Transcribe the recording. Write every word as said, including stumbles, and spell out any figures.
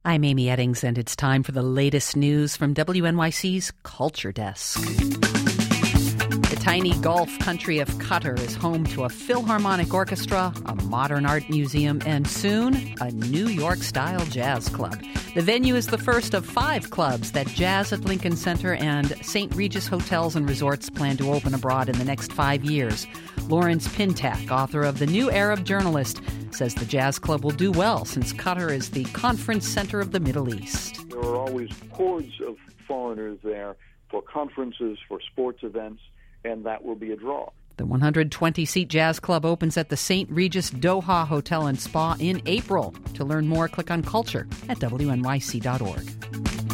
I'm Amy Eddings, and it's time for the latest news from W N Y C's Culture Desk. The tiny Gulf country of Qatar is home to a Philharmonic Orchestra, a modern art museum, and soon, a New York-style jazz club. The venue is the first of five clubs that Jazz at Lincoln Center and Saint Regis Hotels and Resorts plan to open abroad in the next five years. Lawrence Pintak, author of The New Arab Journalist, says the jazz club will do well since Qatar is the conference center of the Middle East. There are always hordes of foreigners there for conferences, for sports events, and that will be a draw. The one hundred twenty seat jazz club opens at the Saint Regis Doha Hotel and Spa in April. To learn more, click on Culture at W N Y C dot org.